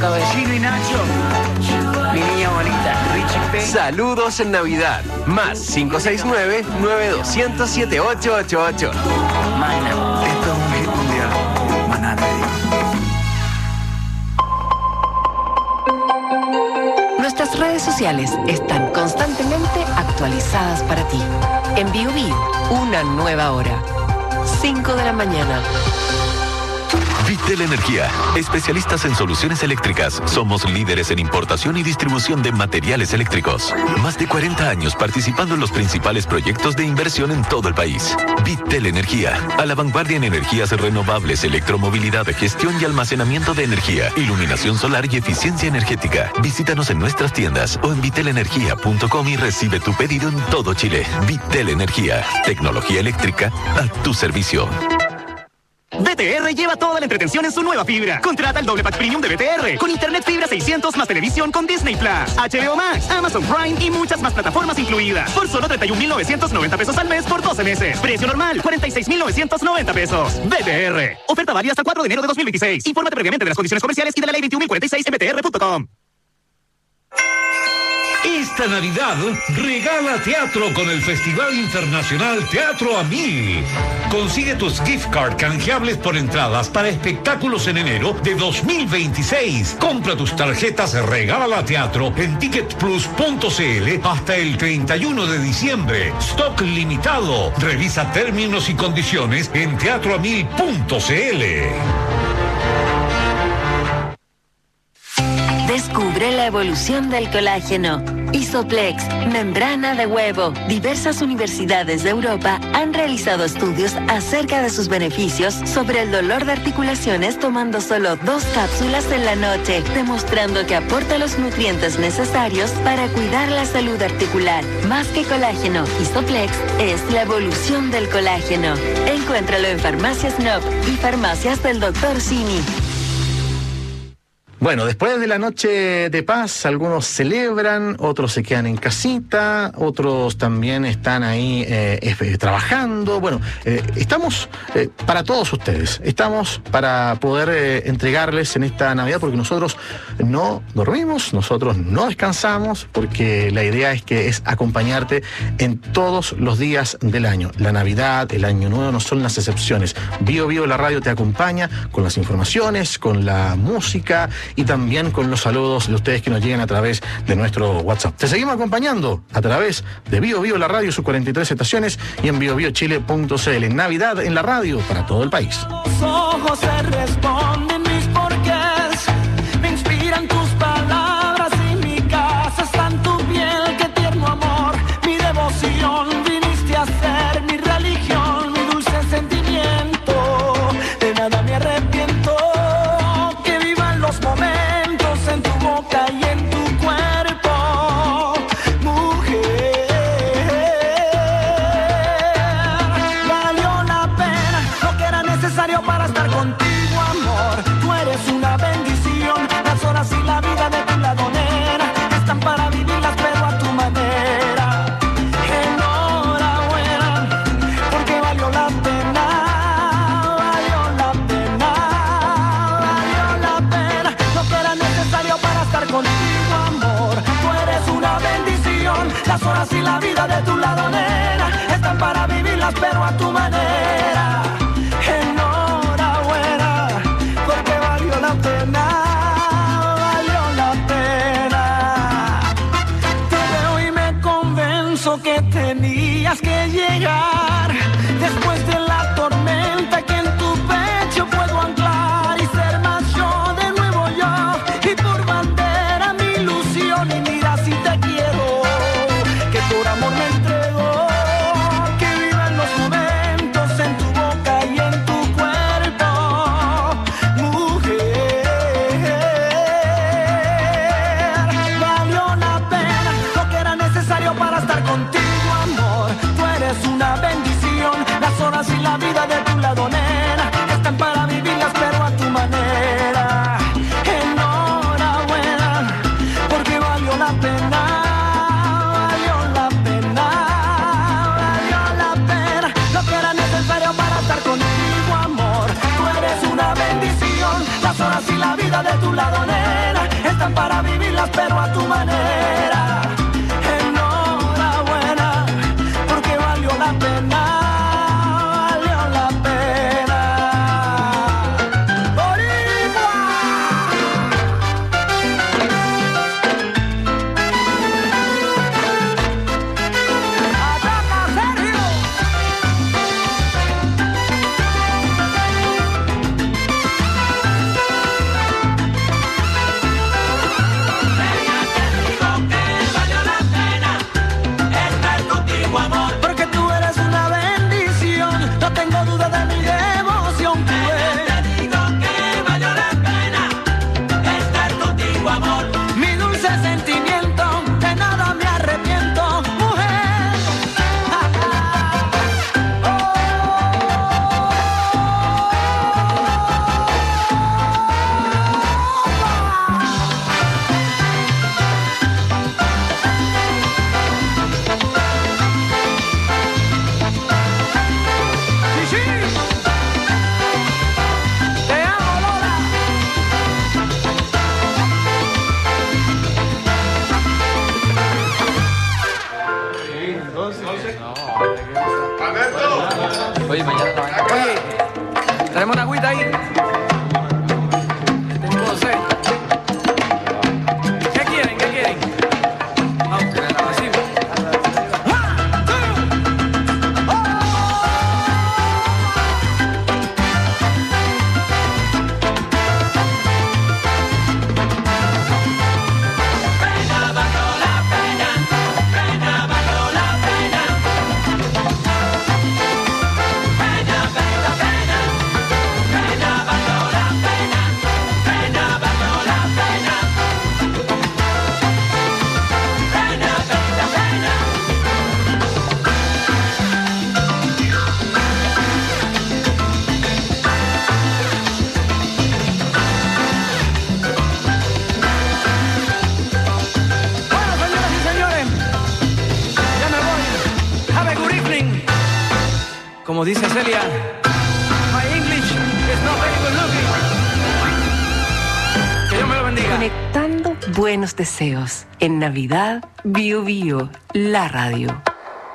Caballero y Nacho. Mi niña bonita, Richie P. Saludos en Navidad. Más 569-9200-7888. Mana, esto es un hit mundial. Maná, te digo. Nuestras redes sociales están constantemente actualizadas para ti. En Bio, una nueva hora. 5 de la mañana. Vitel Energía, especialistas en soluciones eléctricas. Somos líderes en importación y distribución de materiales eléctricos. Más de 40 años participando en los principales proyectos de inversión en todo el país. Vitel Energía, a la vanguardia en energías renovables, electromovilidad, gestión y almacenamiento de energía, iluminación solar y eficiencia energética. Visítanos en nuestras tiendas o en vitelenergia.com y recibe tu pedido en todo Chile. Vitel Energía, tecnología eléctrica a tu servicio. BTR lleva toda la entretención en su nueva fibra. Contrata el doble pack premium de BTR con internet fibra 600 más televisión con Disney Plus, HBO Max, Amazon Prime y muchas más plataformas incluidas. Por solo 31.990 pesos al mes por 12 meses. Precio normal, 46.990 pesos. BTR. Oferta válida hasta el 4 de enero de 2026. Infórmate previamente de las condiciones comerciales y de la ley 21.046 en btr.com. Esta Navidad regala teatro con el Festival Internacional Teatro a 1000. Consigue tus gift card canjeables por entradas para espectáculos en enero de 2026. Compra tus tarjetas Regala Teatro en ticketplus.cl hasta el 31 de diciembre. Stock limitado. Revisa términos y condiciones en teatroamil.cl. Descubre la evolución del colágeno. Isoplex, membrana de huevo. Diversas universidades de Europa han realizado estudios acerca de sus beneficios sobre el dolor de articulaciones tomando solo 2 cápsulas en la noche, demostrando que aporta los nutrientes necesarios para cuidar la salud articular. Más que colágeno, Isoplex es la evolución del colágeno. Encuéntralo en Farmacias Nob y Farmacias del Dr. Simi. Bueno, después de la noche de paz, algunos celebran, otros se quedan en casita, otros también están ahí trabajando. Bueno, estamos para todos ustedes, estamos para poder entregarles en esta Navidad, porque nosotros no dormimos, nosotros no descansamos, porque la idea es acompañarte en todos los días del año. La Navidad, el Año Nuevo no son las excepciones. Bio, la radio te acompaña con las informaciones, con la música y también con los saludos de ustedes que nos llegan a través de nuestro WhatsApp. Te seguimos acompañando a través de Bio, la radio, sus 43 estaciones y en biobiochile.cl. Navidad en la radio para todo el país. Los ojos se responden mis porqués, me inspiran tus palabras y mi casa está en tu piel, qué tierno amor, mi devoción, viniste a ser mi religión, mi dulce sentimiento, de nada me arrepiento, que vivan los momentos en tu boca y en tu cuerpo, mujer. Valió la pena lo que era necesario para estar contigo, amor. Tú eres una bendición, las horas y la vida de tu ladonera están para vivirlas pero a tu manera. Enhorabuena, porque valió la pena, valió la pena, valió la pena lo que era necesario para estar contigo, amor. Tú eres una bendición, las horas y la vida de tu ladonera están para vivirlas pero a tu manera. Enhorabuena, porque valió la pena, valió la pena. Te veo y me convenzo que tenías que llegar después de la tormenta, que en tu pecho puedo anclar y ser más yo, de nuevo yo, y por bandera mi ilusión. Y mira si te quiero, que por amor me entrego, que vivan los momentos en tu boca y en tu cuerpo, mujer. Valió la pena lo que era necesario para estar contigo, amor. Tú eres una bendición, Oye, traemos una agüita ahí. Tengo sed. ¿Qué quieren? ¿Qué quieren? Vamos, así. Como dice Celia, my English is not very good looking. Que Dios me lo bendiga. Conectando buenos deseos. En Navidad, Bio Bio, la radio.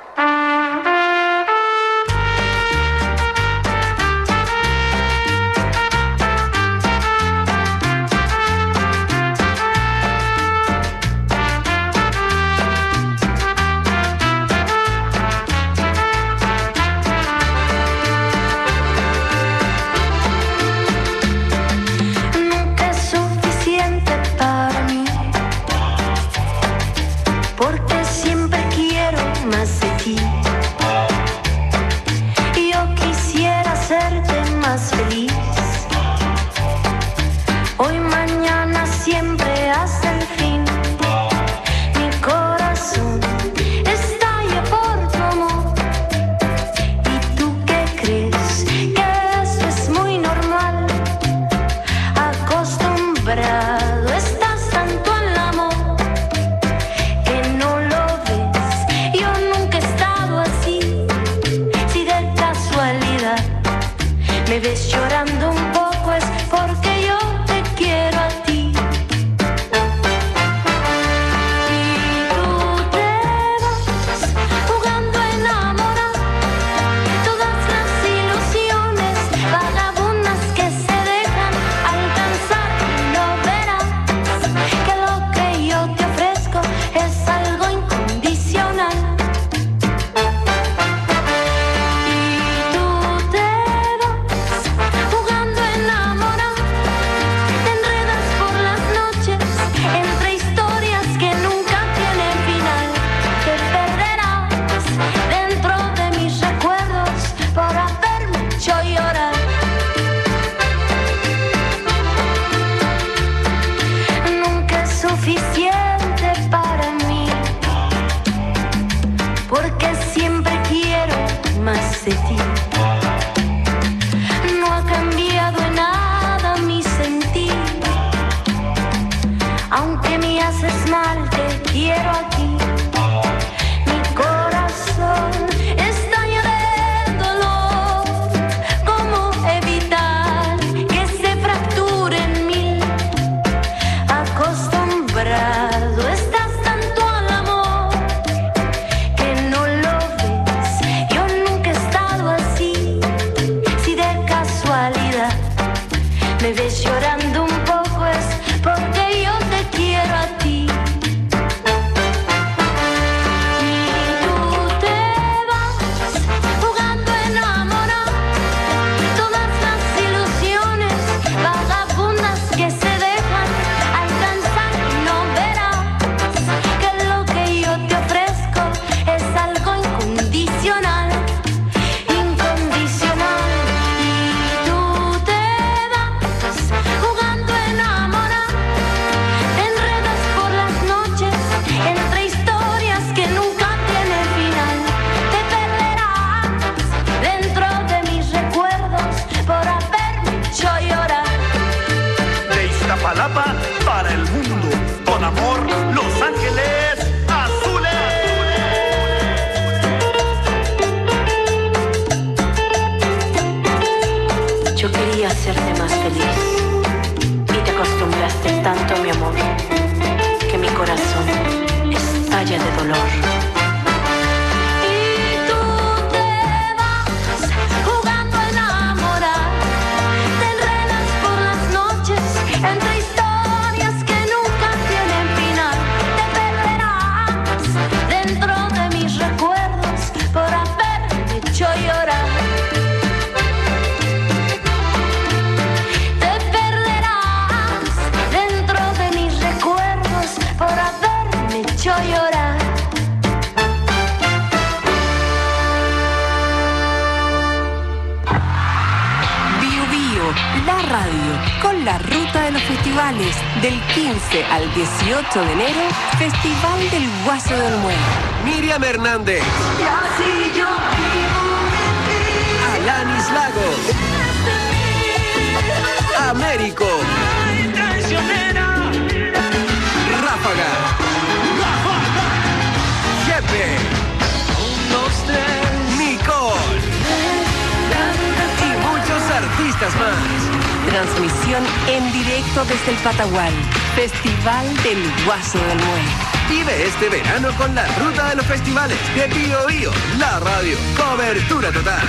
Porque siempre quiero más de ti. Y tú te vas jugando La radio, con la ruta de los festivales. Del 15 al 18 de enero, Festival del Guaso de Olmué. Miriam Hernández. Alanis Lagos. Américo. Ráfaga. Jefe. Nicole. Y muchos artistas más. Transmisión en directo desde el Patagual. Festival del Guaso del Olmué. Vive este verano con la ruta de los festivales de Bío Bío, la radio. Cobertura total.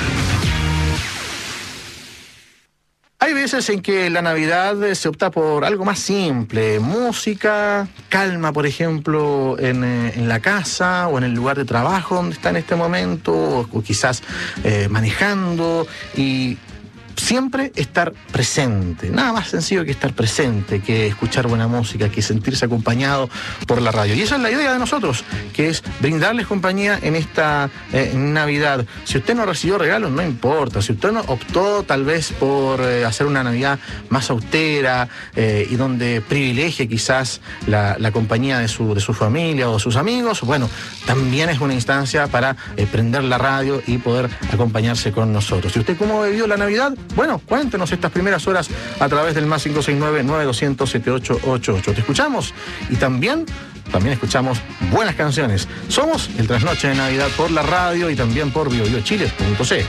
Hay veces en que la Navidad se opta por algo más simple, música, calma, por ejemplo, en la casa o en el lugar de trabajo donde está en este momento, o quizás manejando, y siempre estar presente. Nada más sencillo que estar presente, que escuchar buena música, que sentirse acompañado por la radio. Y esa es la idea de nosotros, que es brindarles compañía en esta Navidad. Si usted no recibió regalos, no importa. Si usted no optó tal vez por hacer una Navidad más austera y donde privilegie quizás la compañía de su familia o de sus amigos, bueno, también es una instancia para prender la radio y poder acompañarse con nosotros. ¿Y usted cómo vivió la Navidad? Bueno, cuéntenos estas primeras horas a través del más 569-9200-7888. Te escuchamos y también escuchamos buenas canciones. Somos el Trasnoche de Navidad por la radio y también por biobiochile.c.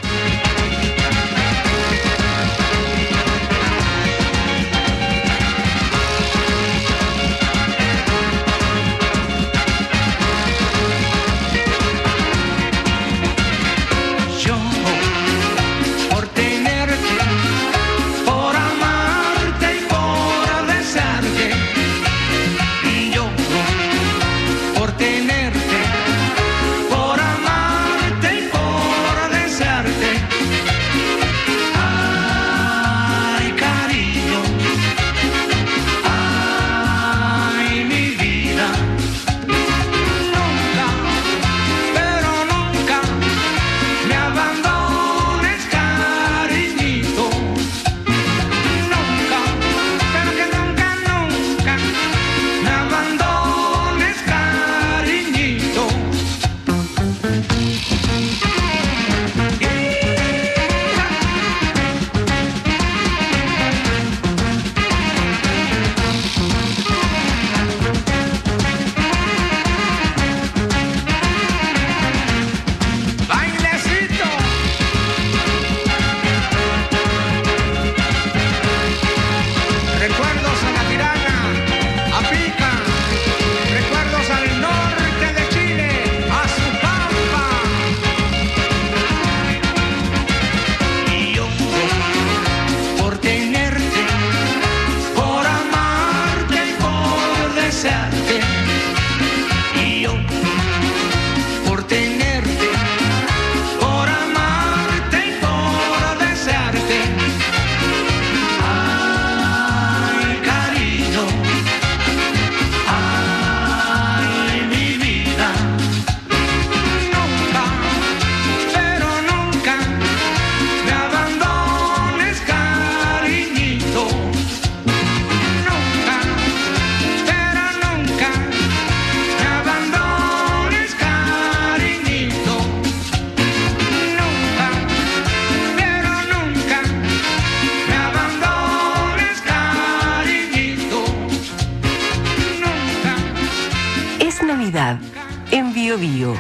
En Bío Bío.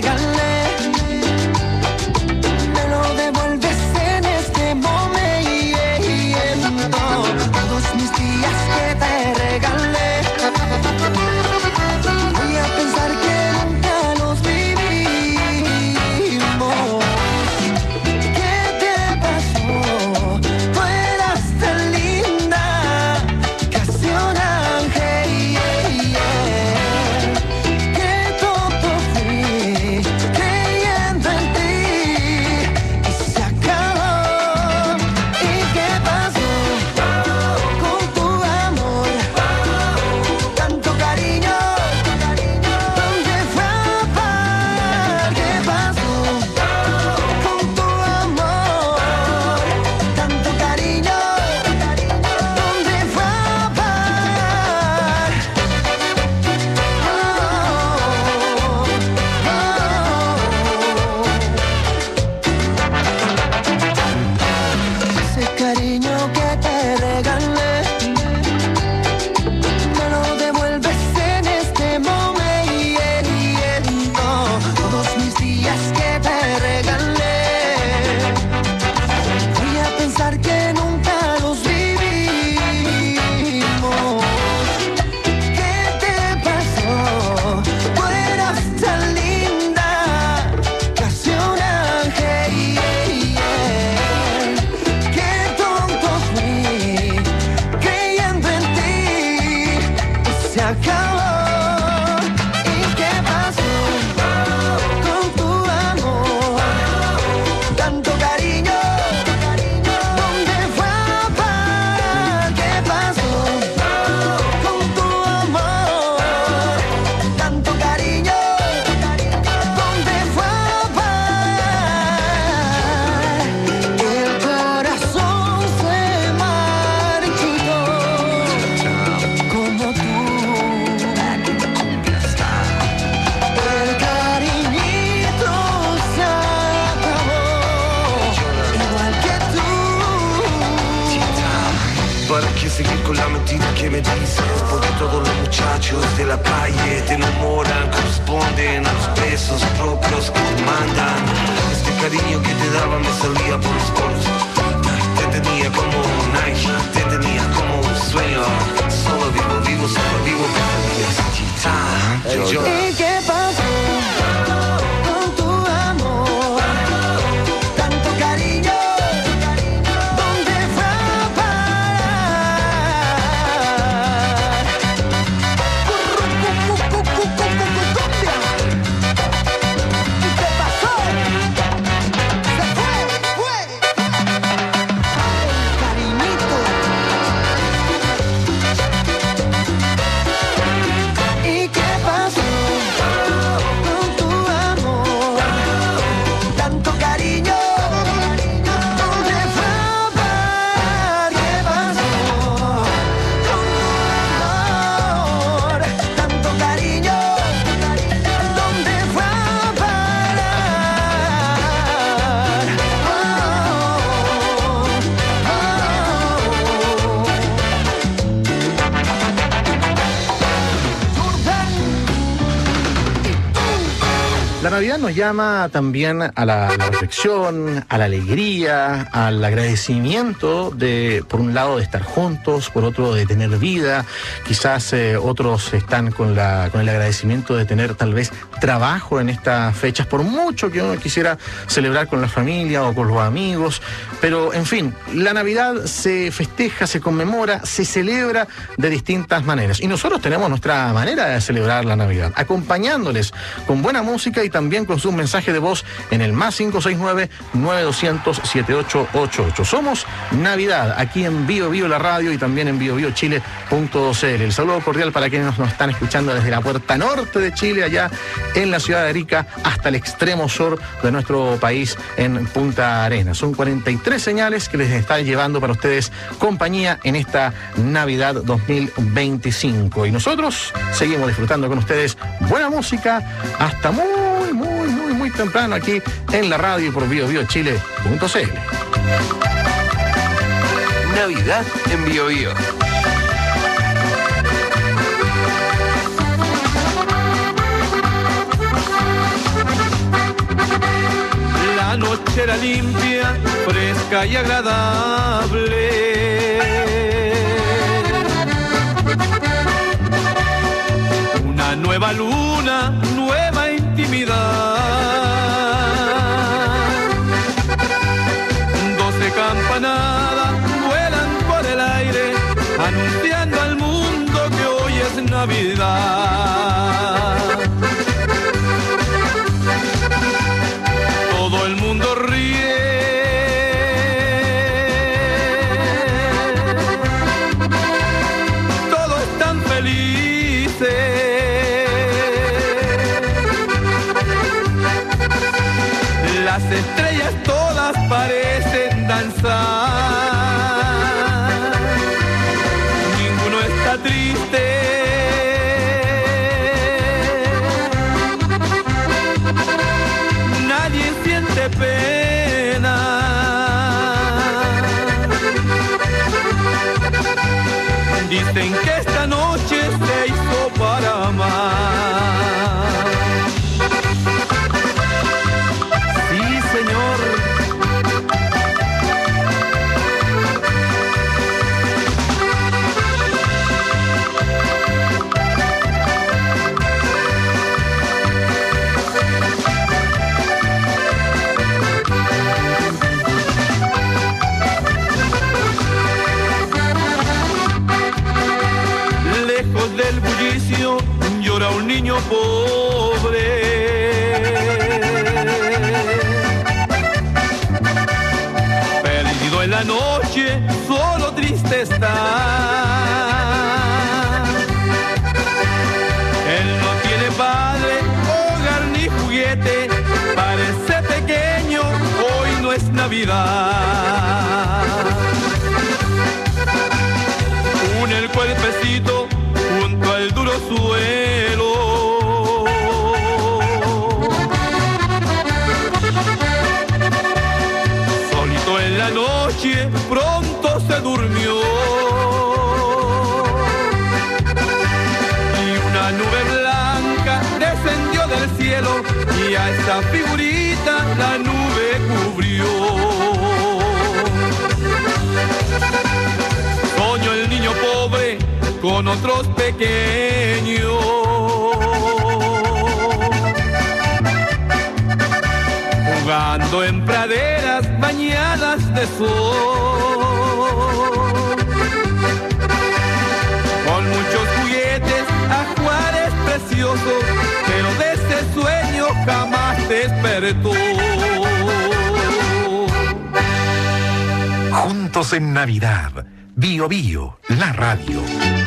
me lo devuelves en este momento. acabó. ¿Y qué pasó con tu amor? Tanto cariño, ¿dónde fue a parar? ¿Qué pasó con tu amor? Tanto cariño, ¿dónde fue a parar? El corazón se marchitó como tú. El cariñito se acabó, igual que tú. ¿Para qué seguir con la mentira que me dices? Porque todos los muchachos de la calle te enamoran, corresponden a los besos propios que te mandan. Este cariño que te daba me salía por los poros. Te tenía como un ángel, te tenía como un sueño. Solo vivo, solo vivo, ¿Y qué pasó con tu amor? Tanto cariño, ¿dónde fue a parar? Cumbia. ¿Y qué pasó? Se fue. Cariñito. ¿Y qué pasó con tu amor? Tanto cariño, ¿dónde fue a parar? ¿Qué pasó con tu amor? Tanto cariño, ¿dónde fue a La Navidad nos llama también a la reflexión, a la alegría, al agradecimiento por un lado de estar juntos, por otro de tener vida. Quizás otros están con el agradecimiento de tener tal vez trabajo en estas fechas, por mucho que uno quisiera celebrar con la familia o con los amigos. Pero, en fin, la Navidad se festeja, se conmemora, se celebra de distintas maneras. Y nosotros tenemos nuestra manera de celebrar la Navidad, acompañándoles con buena música y también con sus mensajes de voz en el más 569-9200-7888. Somos Navidad, aquí en Bio Bio la radio y también en biobiochile.cl. El saludo cordial para quienes nos están escuchando desde la puerta norte de Chile, allá en la ciudad de Arica, hasta el extremo sur de nuestro país, en Punta Arenas. Son 43 señales que les están llevando para ustedes compañía en esta Navidad 2025. Y nosotros seguimos disfrutando con ustedes buena música hasta muy temprano aquí en la radio y por biobiochile.cl. Navidad en Bio Bio. La noche era limpia, fresca y agradable. Una nueva luna, nueva intimidad. 12 campanadas vuelan por el aire, anunciando al mundo que hoy es Navidad. Todo el mundo ríe, todos están felices. Las estrellas todas parecen danzar. Ninguno está triste. Nadie siente pena. Dicen que esta noche se hizo para amar. Sí, señor. lejos del bullicio llora un niño pobre. Perdido en la noche, solo triste está. Él no tiene padre, hogar ni juguete, parece pequeño, hoy no es Navidad. Une el cuerpecito junto al duro suelo. Solito en la noche, pronto se durmió. Y una nube blanca descendió del cielo y a esa figurita la nube cubrió. Soñó el niño pobre con otros pequeños, jugando en praderas bañadas de sol, con muchos juguetes, ajuares preciosos, pero de ese sueño jamás despertó. Juntos en Navidad. Bio Bio, la radio.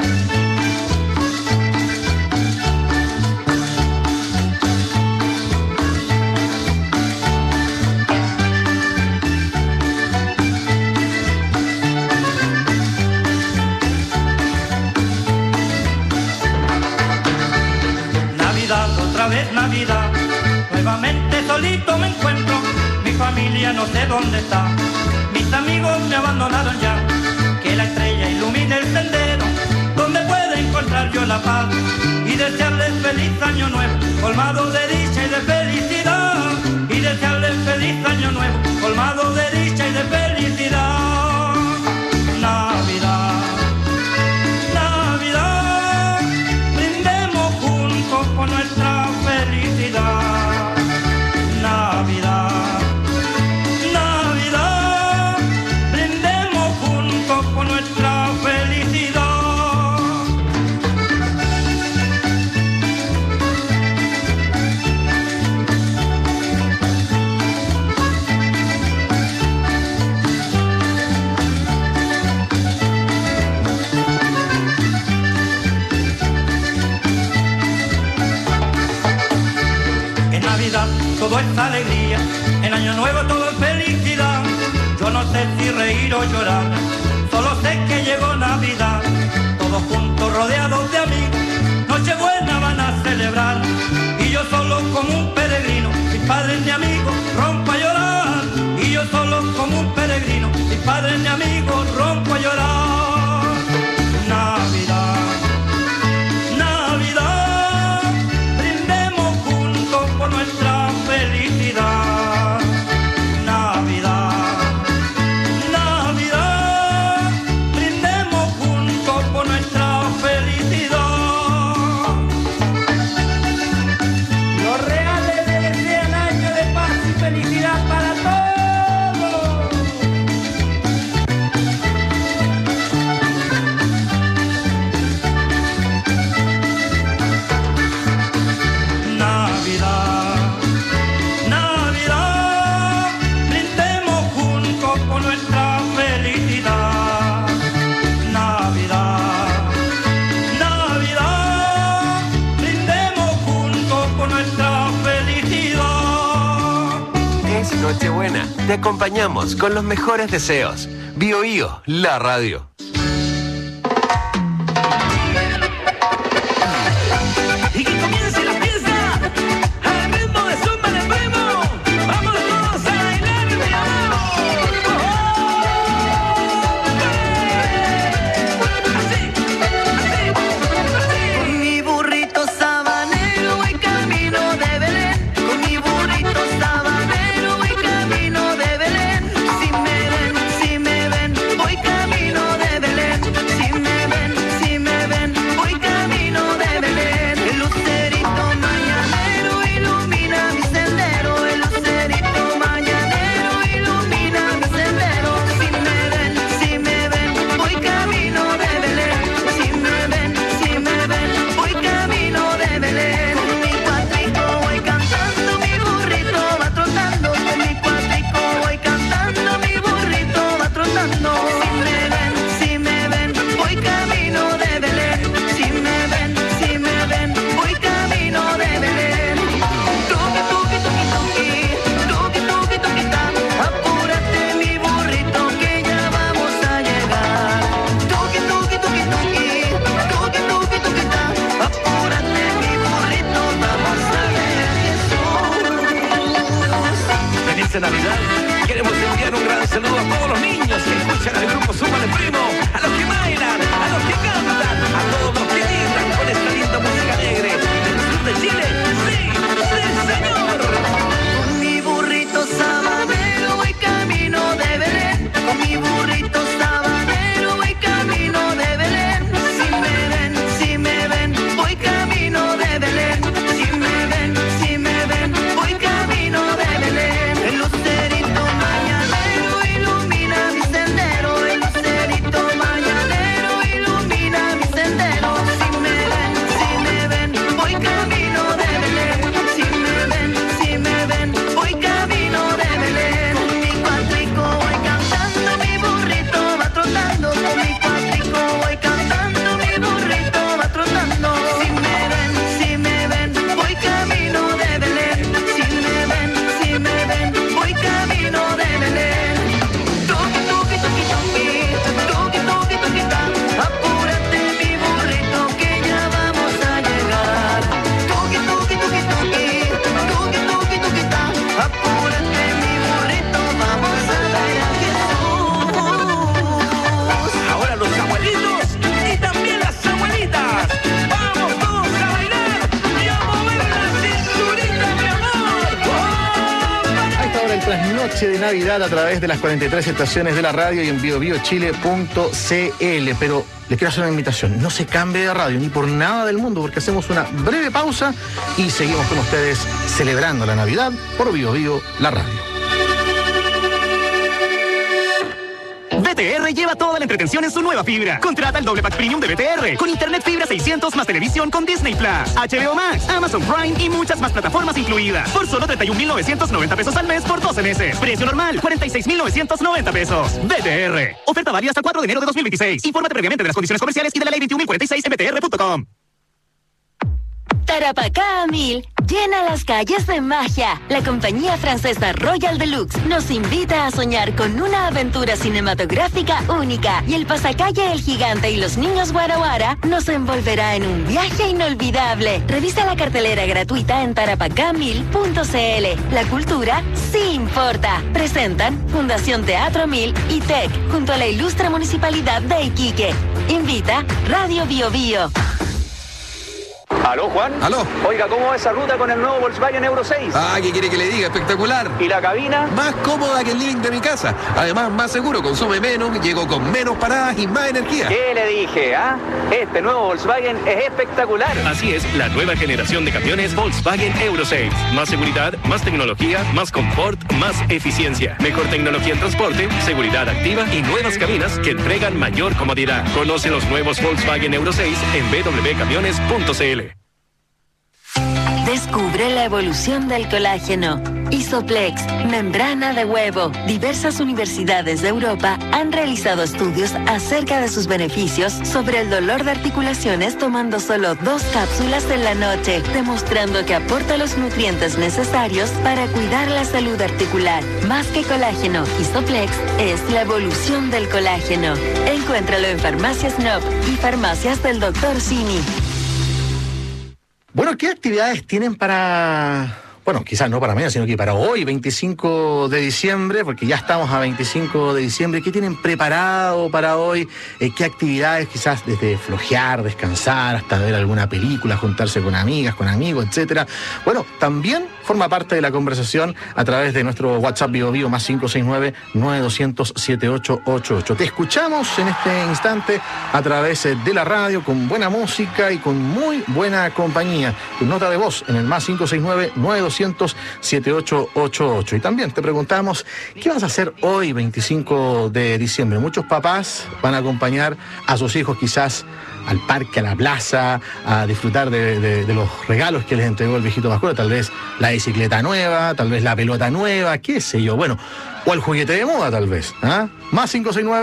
Navidad, otra vez Navidad, nuevamente solito me encuentro, mi familia no sé dónde está, mis amigos me abandonaron ya. Que la estrella ilumine el sendero, donde pueda encontrar yo la paz y desearles feliz año nuevo, colmado de dicha y de felicidad. Y desearles feliz año nuevo, colmado de dicha y de felicidad. Navidad, Navidad, brindemos juntos por nuestra felicidad. Navidad. Todo es alegría, en año nuevo todo es felicidad. Yo no sé si reír o llorar, solo sé que llegó Navidad. Todos juntos rodeados de amigos, Nochebuena van a celebrar. Y yo solo como un peregrino, sin padres ni amigos, rompo a llorar. Y yo solo como un peregrino, sin padres ni amigos, rompo a llorar. Navidad, Navidad, brindemos juntos por nuestra felicidad. Navidad, Navidad, brindemos juntos por nuestra felicidad. Los reales le desean año de paz y felicidad para todos. Nochebuena, te acompañamos con los mejores deseos. Bio Bio, la radio. Y que comience la fiesta al ritmo de zumba de primo. Vamos todos a bailar, mi amor. Así, así, así. Con mi burrito sabanero voy camino de Belén. Con mi burrito sabanero voy camino de Belén. Si me ven, voy camino de noche de Navidad a través de las 43 estaciones de la radio y en biobiochile.cl. Pero les quiero hacer una invitación. No se cambie de radio ni por nada del mundo, porque hacemos una breve pausa y seguimos con ustedes celebrando la Navidad por Bio Bio, la radio. BTR lleva toda la entretención en su nueva fibra. Contrata el doble pack premium de BTR con internet fibra 600 más televisión con Disney Plus, HBO Max, Amazon Prime y muchas más plataformas incluidas. Por solo 31.990 pesos al mes por 12 meses. Precio normal, 46.990 pesos. BTR. Oferta válida hasta 4 de enero de 2026. Infórmate previamente de las condiciones comerciales y de la ley 21.046 en btr.com. Tarapacá a 1000 llena las calles de magia. La compañía francesa Royal Deluxe nos invita a soñar con una aventura cinematográfica única. Y el pasacalle El Gigante y los niños Guaraguara nos envolverá en un viaje inolvidable. Revisa la cartelera gratuita en tarapacá1000.cl. La cultura sí importa. Presentan Fundación Teatro 1000 y TEC junto a la ilustre Municipalidad de Iquique. Invita Radio Bio Bio. ¿Aló, Juan? ¿Aló? Oiga, ¿cómo va esa ruta con el nuevo Volkswagen Euro 6? Ah, ¿qué quiere que le diga? Espectacular. ¿Y la cabina? Más cómoda que el living de mi casa. Además, más seguro, consume menos, llego con menos paradas y más energía. ¿Qué le dije, ah? Este nuevo Volkswagen es espectacular. Así es, la nueva generación de camiones Volkswagen Euro 6. Más seguridad, más tecnología, más confort, más eficiencia. Mejor tecnología en transporte, seguridad activa y nuevas cabinas que entregan mayor comodidad. Conoce los nuevos Volkswagen Euro 6 en www.camiones.cl. Descubre la evolución del colágeno. Isoplex, membrana de huevo. Diversas universidades de Europa han realizado estudios acerca de sus beneficios sobre el dolor de articulaciones tomando solo 2 cápsulas en la noche, demostrando que aporta los nutrientes necesarios para cuidar la salud articular. Más que colágeno, Isoplex es la evolución del colágeno. Encuéntralo en Farmacias Nob y Farmacias del Dr. Simi. Bueno, ¿qué actividades tienen para... Bueno, quizás no para mañana, sino que para hoy, 25 de diciembre, porque ya estamos a 25 de diciembre. ¿Qué tienen preparado para hoy? ¿Qué actividades? Quizás desde flojear, descansar, hasta ver alguna película, juntarse con amigas, con amigos, etcétera. Bueno, también forma parte de la conversación a través de nuestro WhatsApp Bio Bio más 569-9200-7888. Te escuchamos en este instante a través de la radio con buena música y con muy buena compañía. Tu nota de voz en el más 569-9200-7888. Y también te preguntamos, ¿qué vas a hacer hoy, 25 de diciembre? Muchos papás van a acompañar a sus hijos quizás al parque, a la plaza, a disfrutar de los regalos que les entregó el viejito Pascuero, tal vez la bicicleta nueva, tal vez la pelota nueva, qué sé yo, bueno, o el juguete de moda tal vez, ¿ah? Más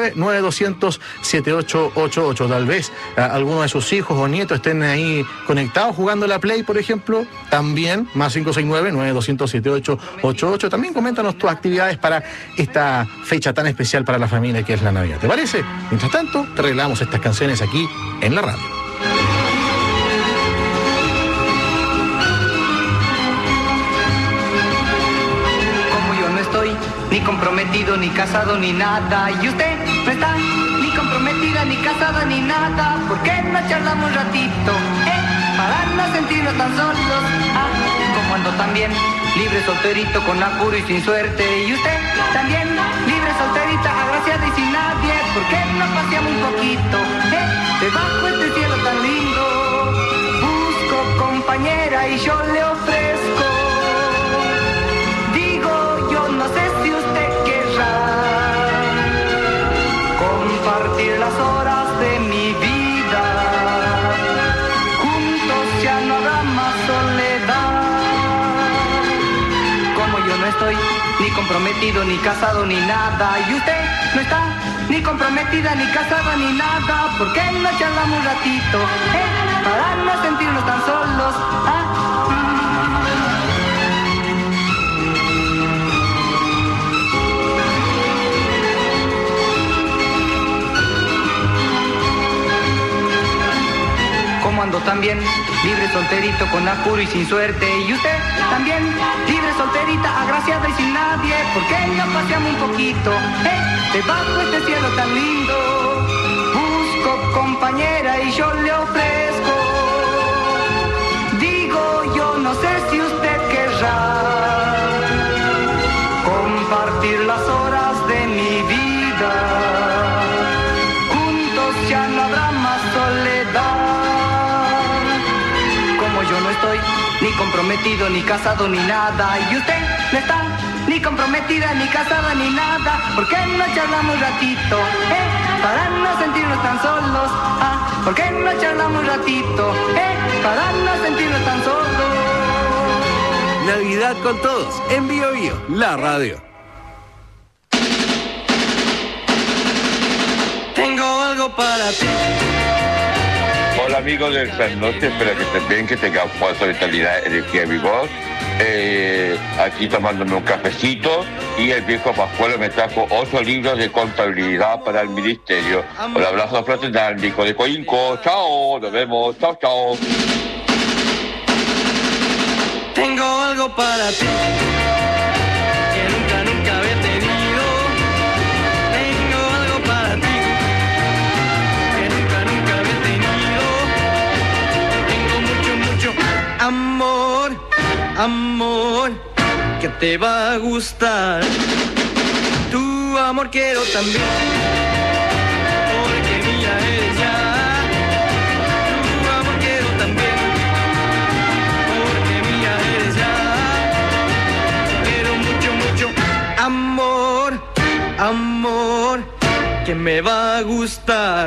569-9200-7888, tal vez alguno de sus hijos o nietos estén ahí conectados jugando la Play, por ejemplo, también, más 569-9200-7888, también coméntanos tus actividades para esta fecha tan especial para la familia que es la Navidad, ¿te parece? Mientras tanto, te regalamos estas canciones aquí en la radio. Como yo no estoy ni comprometido, ni casado, ni nada, y usted no está ni comprometida, ni casada, ni nada, ¿por qué no charlamos un ratito? Para no sentirnos tan solos, como ando también, libre, solterito, con apuro y sin suerte, y usted también, libre, solterita, agraciada y sin nadie, ¿por qué no paseamos un poquito? Debajo este cielo tan lindo, busco compañera y yo le ofrezco. Digo, yo no sé si usted querrá compartir las horas de mi vida. Juntos ya no habrá más soledad. Como yo no estoy ni comprometido, ni casado, ni nada, y usted no está ni comprometida, ni casada, ni nada, ¿por qué no charlamos un ratito? Para no sentirnos tan solos. Como ando también, libre, solterito, con apuro y sin suerte, y usted también, libre, solterita, agraciada y sin nadie, ¿por qué no paseamos un poquito? Debajo este cielo tan lindo, busco compañera y yo le ofrezco. Digo, yo no sé si usted querrá compartir no estoy ni comprometido, ni casado, ni nada. Y usted no está ni comprometida, ni casada, ni nada. ¿Por qué no charlamos un ratito, para no sentirnos tan solos? Ah, ¿por qué no charlamos un ratito, para no sentirnos tan solos? Navidad con todos, en Bio Bio, la radio. Tengo algo para ti. Hola amigos del San Noche, espero que estén bien, que tengan fuerza, vitalidad, energía y vigor. Aquí tomándome un cafecito y el viejo Pascual me trajo 8 libros de contabilidad para el ministerio. Un abrazo fraternal, Nico de Coinco. Chao, nos vemos. Chao, chao. Tengo algo para ti que nunca había tenido. Tengo algo para ti que nunca había tenido. Tengo mucho amor que te va a gustar. Tu amor quiero también, porque mía eres ya. Tu amor quiero también, porque mía eres ya. Quiero mucho amor que me va a gustar.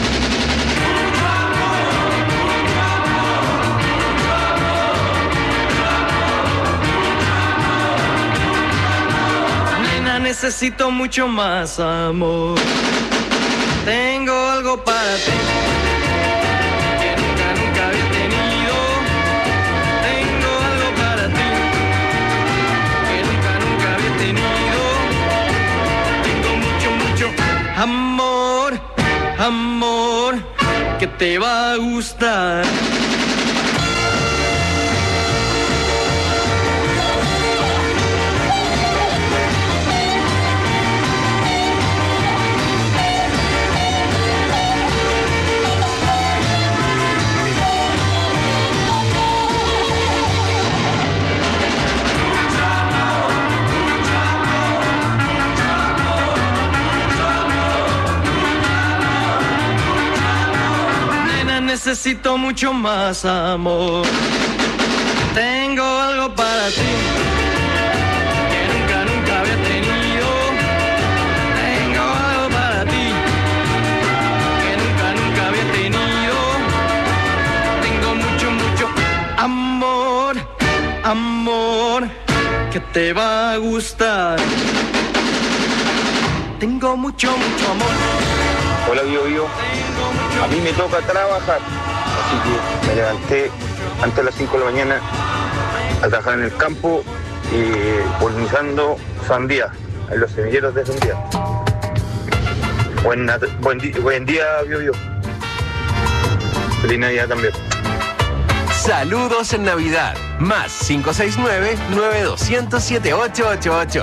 Necesito mucho más amor. Tengo algo para ti que nunca había tenido. Tengo algo para ti que nunca había tenido. Tengo mucho amor que te va a gustar. Necesito mucho más amor. Tengo algo para ti que nunca había tenido. Tengo algo para ti que nunca había tenido. Tengo mucho amor que te va a gustar. Tengo mucho amor. Hola Bio Bio. A mí me toca trabajar, así que me levanté antes de las 5 de la mañana a trabajar en el campo polinizando sandía, en los semilleros de sandía. Buen día, Bio Bio. Feliz Navidad también. Saludos en Navidad. Más 569-9200-7888.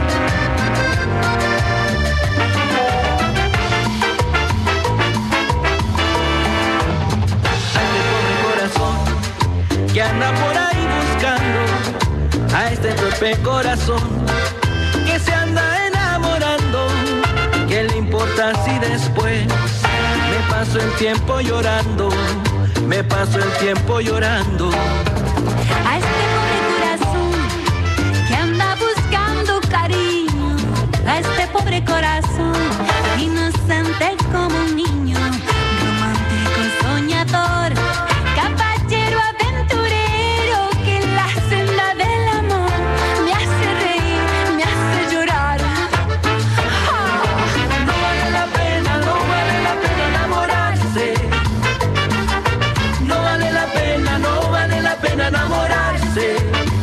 Que anda por ahí buscando a este torpe corazón que se anda enamorando. ¿Qué le importa si después me paso el tiempo llorando? Me paso el tiempo llorando. A este pobre corazón que anda buscando cariño, a este pobre corazón inocente como un niño, romántico y soñador, caballero aventurero que en la senda del amor me hace reír, me hace llorar. No vale la pena enamorarse. No vale la pena enamorarse.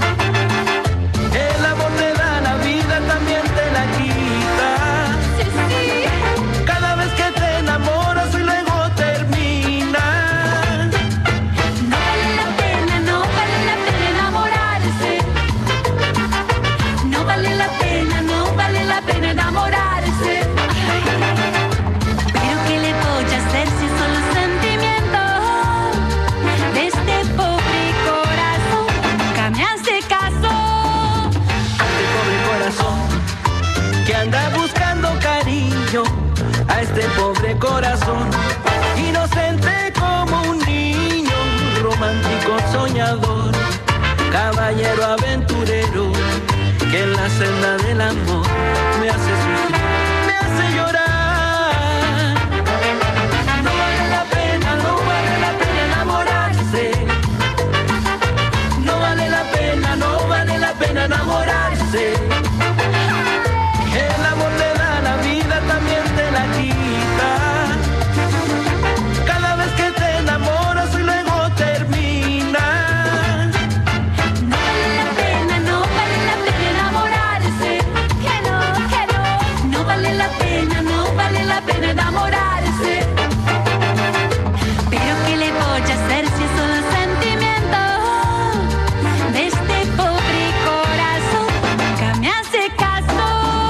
El amor te da la vida, también te la quita. Sí, sí. Cada vez que te enamoras y luego termina. No vale la pena enamorarse. No vale la pena enamorarse. Pero ¿qué le voy a hacer si son los sentimientos de este pobre corazón? Nunca me hace caso. Este pobre corazón que anda buscando cariño, a este pobre corazón inocente como un niño, romántico chico soñador, caballero aventurero, que en la senda del amor me hace sufrir, me hace llorar. No vale la pena, no vale la pena enamorarse. No vale la pena, no vale la pena enamorarse. El amor le da la vida, también te la quita. Cada vez que te enamoras y luego termina. No vale la pena, no vale la pena enamorarse. Que no, no vale la pena, no vale la pena enamorarse. Pero ¿qué le voy a hacer si es solo sentimiento de este pobre corazón? Nunca me hace caso.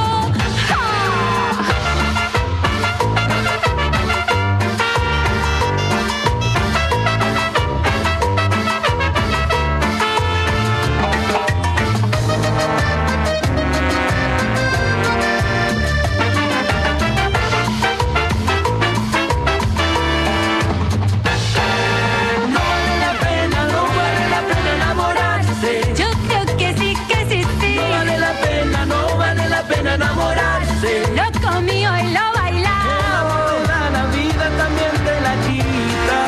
No vale la pena, no vale la pena enamorarse. Yo creo que sí, sí. No vale la pena, no vale la pena enamorarse. Lo comió y lo bailado. El amor le da la vida, también te la quita.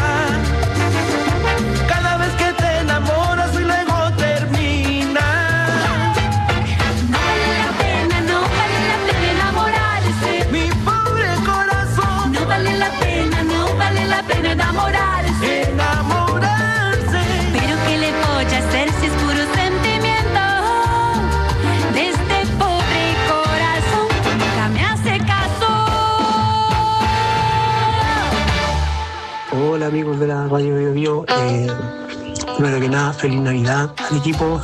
Cada vez que te enamoras y luego termina. No vale la pena, no vale la pena enamorarse. Mi pobre corazón. No vale la pena, no vale la pena enamorarse. Enamorarse. Pero ¿qué le voy a hacer si es puro sentimiento de este pobre corazón? Nunca me hace caso. Hola amigos de la Radio Bio Bio, primero que nada, feliz Navidad al equipo.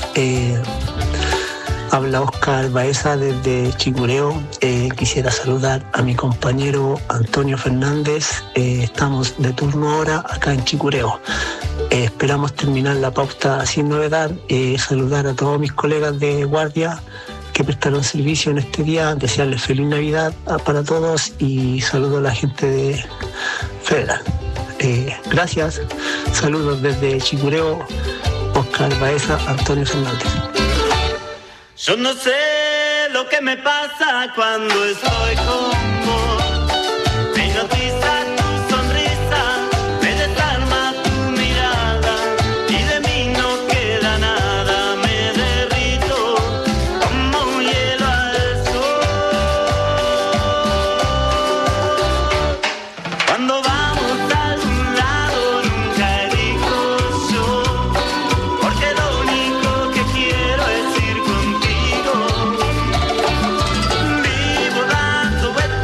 Habla Oscar Baeza desde Chicureo. Quisiera saludar a mi compañero Antonio Fernández. Estamos de turno ahora acá en Chicureo. Esperamos terminar la pauta sin novedad. Saludar a todos mis colegas de guardia que prestaron servicio en este día. Desearles feliz Navidad para todos y saludo a la gente de Federal. Gracias. Saludos desde Chicureo. Oscar Baeza, Antonio Fernández. Yo no sé lo que me pasa cuando estoy con vos. Me hipnotiza tu sonrisa, me desarma tu mirada y de mí no queda nada. Me derrito como un hielo al sol. Cuando vamos a algún lado nunca elijo yo, porque lo único que quiero es ir contigo. Vivo dando vueltas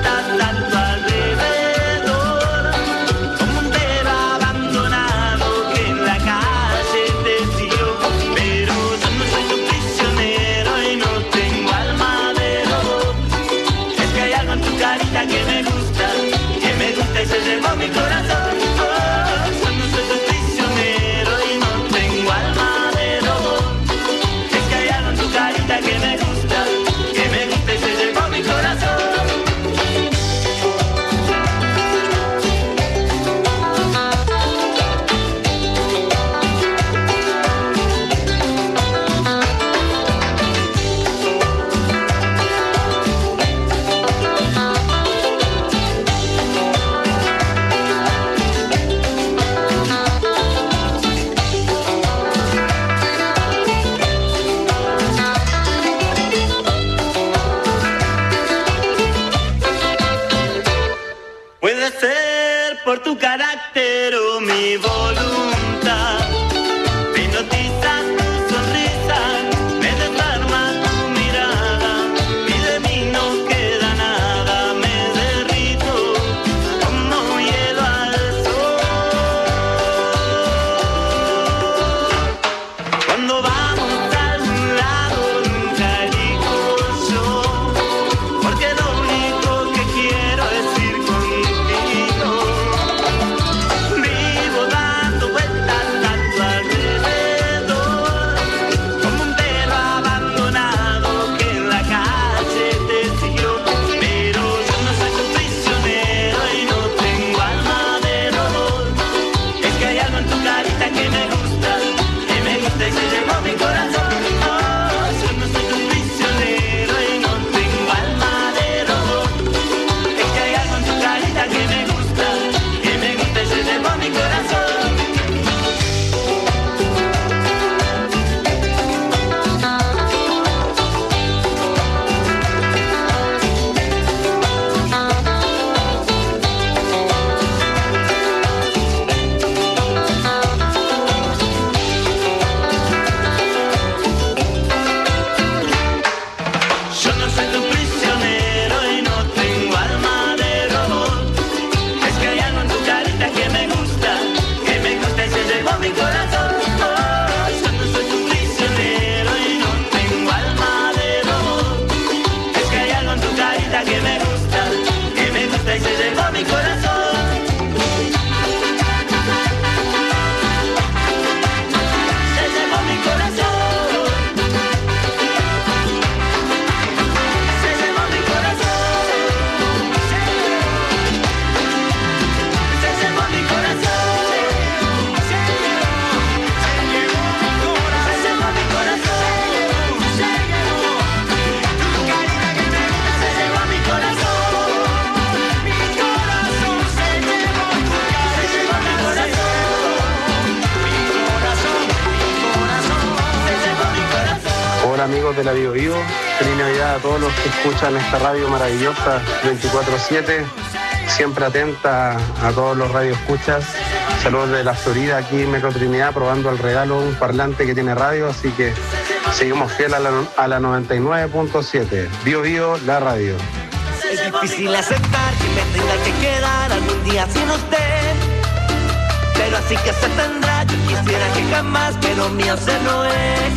Hola amigos de la Bio Bio, feliz Navidad a todos los que escuchan esta radio maravillosa 24/7, siempre atenta a todos los radioescuchas. Saludos de la Florida, aquí en Metro Trinidad, probando el regalo, un parlante que tiene radio, así que seguimos fiel a la 99.7. Bio Bio, la radio. Es difícil aceptar que me tenga que quedar algún día sin usted, pero así que se tendrá. Yo quisiera que jamás, pero mío se no es.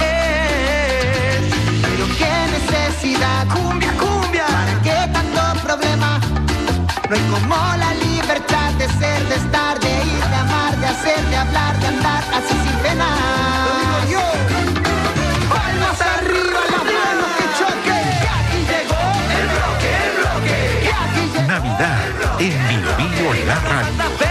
Pero qué necesidad, cumbia, cumbia, ¿para qué tanto problema? No hay como la libertad de ser, de estar, de ir, de amar, de hacer, de hablar, de andar así sin pena. Lo digo yo. Palmas arriba, las manos que choquen. Que aquí llegó el bloque, el bloque. Que aquí llegó Navidad en Bio Bio, la radio.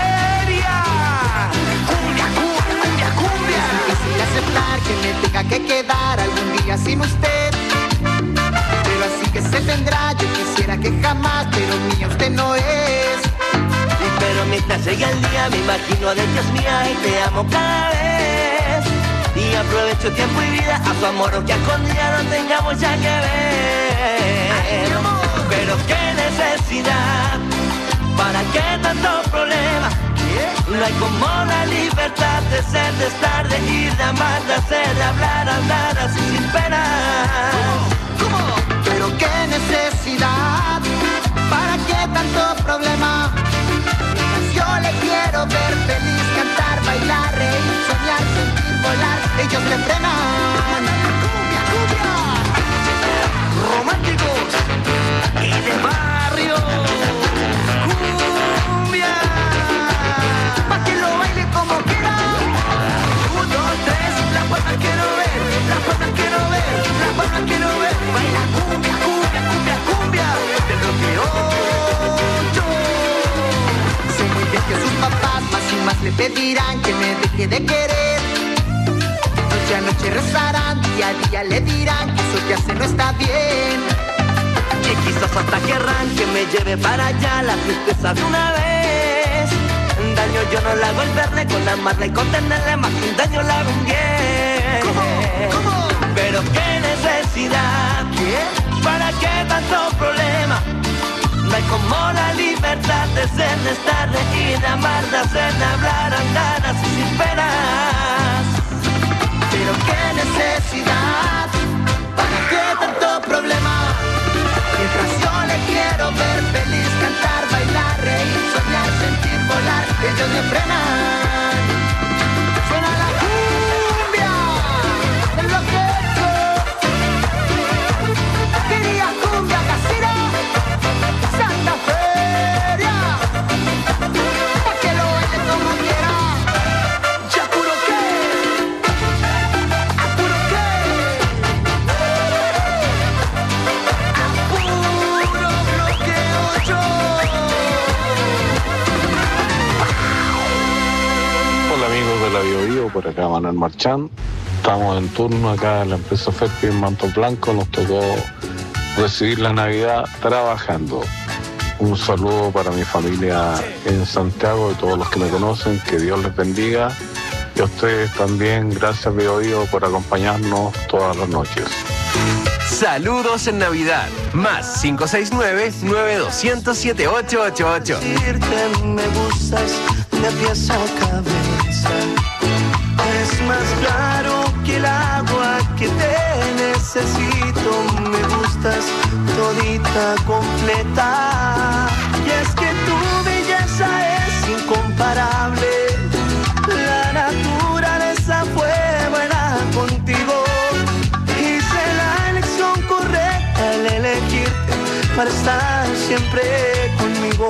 Cumbia, cumbia, cumbia, cumbia. Es difícil aceptar que me tenga que quedar algún día sin usted, pero así que se tendrá. Yo quisiera que jamás, pero mía usted no es. Pero mientras llega el día me imagino de Dios mía y te amo cada vez. Y aprovecho tiempo y vida a tu amor, que algún día no tengamos ya que ver. Pero qué necesidad, ¿para qué tanto problema? No hay como la libertad de ser, de estar, de ir, de amar, de hacer, de hablar, andar así sin pena. ¿Cómo? Pero qué necesidad, ¿para qué tanto problema? Yo le quiero ver feliz, cantar, bailar, reír, soñar, sentir, volar. Ellos me frenan. Cumbia, cumbia. Románticos y de barrio. Cumbia. Pa' que lo baile como quiera. 1, 2, 3, la palma quiero ver, la palma quiero ver, la palma quiero ver. Baila cumbia, cumbia, cumbia, cumbia. Te bloqueo yo. Sé muy bien que sus papás más y más le pedirán que me deje de querer. Noche a noche rezarán, día a día le dirán que eso que hace no está bien. Que quizás hasta querrán que me lleve para allá la tristeza de una vez. Daño yo no le hago el verle, con amarla y contenerle, más que un daño le hago un bien. ¿Cómo? Pero qué necesidad, ¿para qué tanto problema? No hay como la libertad de ser, de estar, de ir, de amar, de hacer, de hablar, andar así sin penas. Pero qué necesidad, ¿para qué tanto problema? Mientras yo le quiero ver feliz, cantar, bailar, reír, soñar, sentir, volar, ellos me frenan. Suena la cumbia, el bloqueo. Quería cumbia casera, Santa Feria, pa' que lo baile como quiera. Ya puro que, apuro que, apuro bloqueo yo. Hola amigos de la Bio Bio, por acá Manuel Marchán. Estamos en turno acá en la empresa Ferpi en Manto Blanco. Nos tocó recibir la Navidad trabajando. Un saludo para mi familia en Santiago y todos los que me conocen. Que Dios les bendiga. Y a ustedes también, gracias Bio Bio por acompañarnos todas las noches. Saludos en Navidad. Más 569-9200-7888. Decirte me gustas de pies a cabeza. Es más claro que el agua que te necesito. Me gustas todita completa. Y es que tu belleza es incomparable. La naturaleza fue buena contigo. Hice la elección correcta al elegirte para estar siempre conmigo.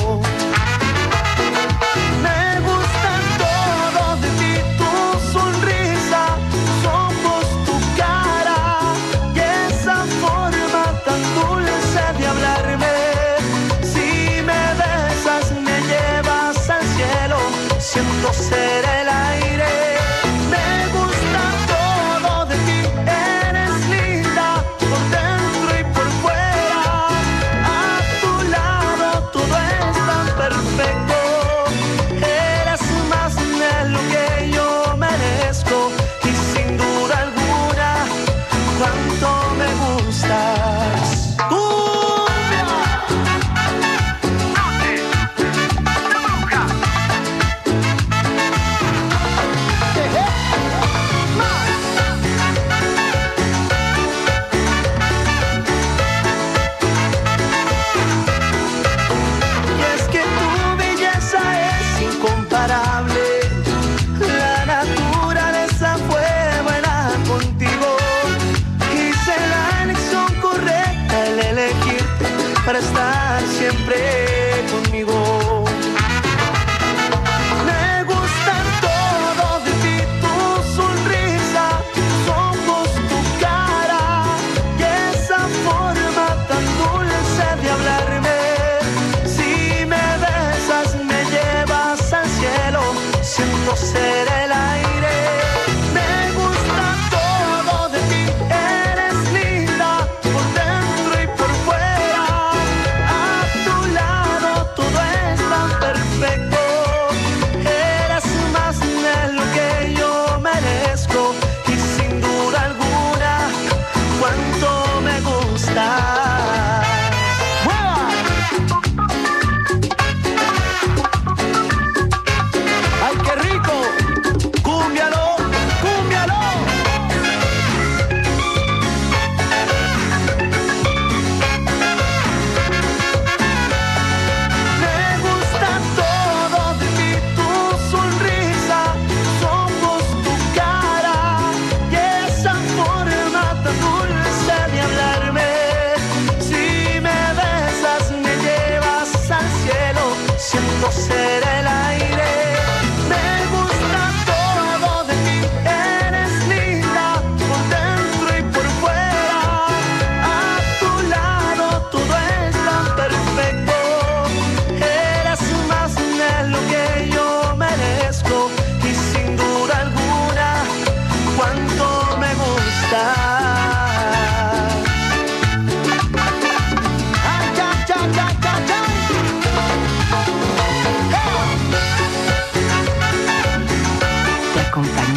Me gusta todo de ti, tu sonrisa, tus ojos, tu cara y esa forma tan dulce de hablarme. Si me besas, me llevas al cielo, siento ser el aire. Me gusta todo de ti, eres linda por dentro y por fuera. A tu lado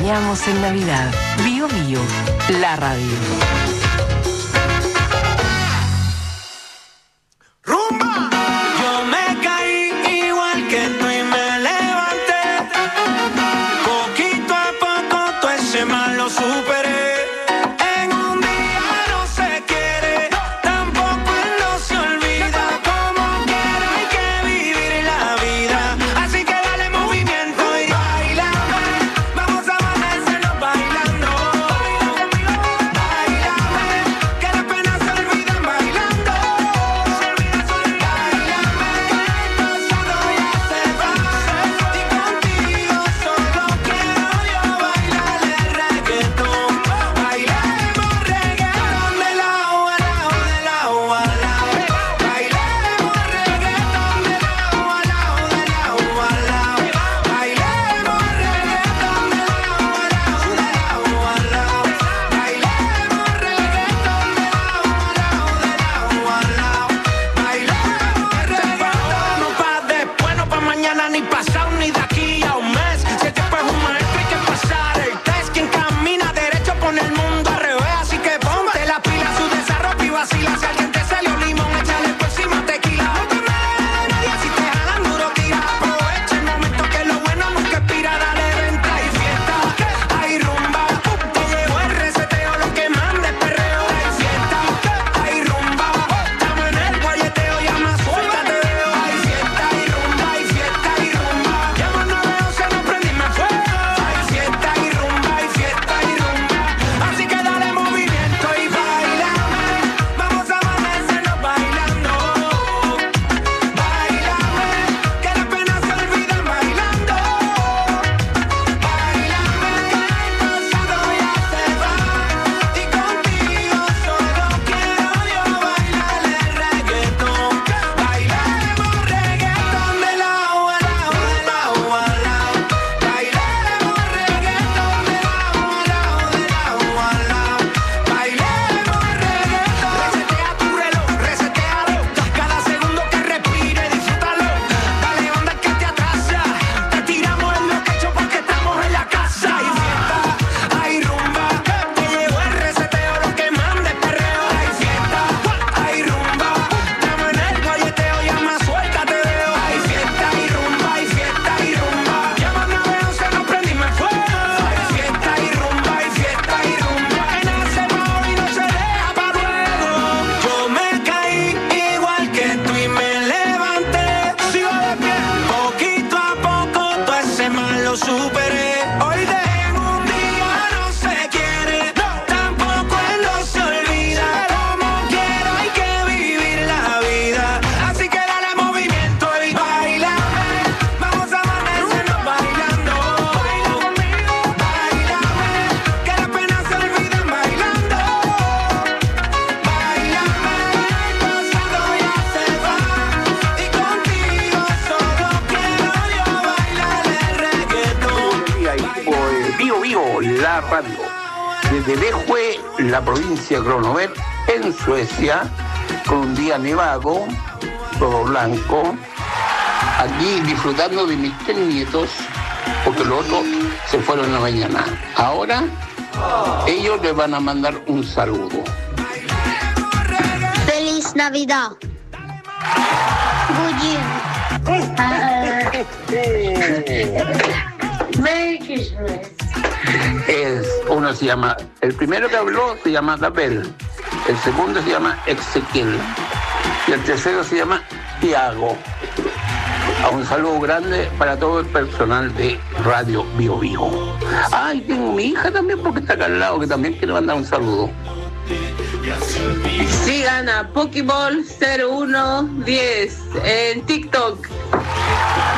acompañamos en Navidad. Bio Bio, la radio. Yo me caí igual que tú y me levanté. Poquito a poco todo ese mal lo superé. En un día no se quiere, tampoco no se olvida. Como quiera hay que vivir la vida. Así que dale movimiento y baila. Vamos a amanecernos bailando. Bailame, que las penas se olvidan bailando. Ni pasado ni de aquí a un mes. Si el tiempo es un maestro hay que pasar el test. Quien camina derecho pone el mundo al revés. Así que ponte la pila, su desarrollo y vacila. Si alguien te salió limón, échale por encima tequila. No te me dejes de nadie, si te jalan duro tira. Aprovecha el momento que lo bueno nunca expira. Dale venta y fiesta, hay rumba. Te llegó el reseteo, lo que manda es perreo. Hay fiesta, hay rumba. Estamos en el guayeteo, llama suelta te veo. Hay fiesta, hay rumba, hay fiesta. Llama 911, no prendime fuego. Hay fiesta y rumba, hay fiesta y rumba. Así que dale movimiento y bailame. Vamos a amanecernos bailando. Bailame, que las penas se olvidan bailando. Bailame, que el pasado ya se va. Y contigo solo quiero yo bailar el reggaetón. Bailemos reggaetón de lado a lado, de lado a lado. Bailemos reggaetón de lado a lado, de lado a lado. Bailemos reggaetón. Resetea tu reloj, resetealo. Cada segundo que respire, disfrútalo. Dale onda que te atrasa. Te tiramos en lo que hecho porque estamos en la casa. Hay fiesta, hay rumba. Te llegó el reseteo, lo que manda es perreo. Hay fiesta, hay rumba. Estamos en el guayeteo, llama suelta te veo. Hay fiesta y rumba, hay fiesta y rumba. Llama 911, no prendime fuego. Hay fiesta y rumba, hay fiesta y rumba. Que nace pa' hoy no se deja pa' luego. Yo me caí igual que tú y me levanté. Sigo de pie, poquito a poco todo ese mal lo superé. Hoy en un día no se quiere, tampoco no se olvida. Como quiera hay que vivir la vida. Así que dale movimiento y bailame. Vamos a amanecernos bailando. Baila conmigo, bailame, que las penas se olvidan bailando. Bailame, el pasado ya se va. Y contigo solo quiero yo bailar el reggaetón. Bio Bio, la radio. Desde Växjö, la provincia de Kronoberg, en Suecia, con un día nevado, todo blanco. Aquí disfrutando de mis 3 nietos, porque los otros se fueron en la mañana. Ahora, ellos les van a mandar un saludo. Feliz Navidad. Good year. Merry Christmas. Uno se llama, el primero que habló se llama Dabel, el segundo se llama Ezequiel y el tercero se llama Tiago. Un saludo grande para todo el personal de Radio Bio Bio. Y tengo mi hija también porque está acá al lado, que también quiere mandar un saludo. Sigan a Pokéball 0110 en TikTok.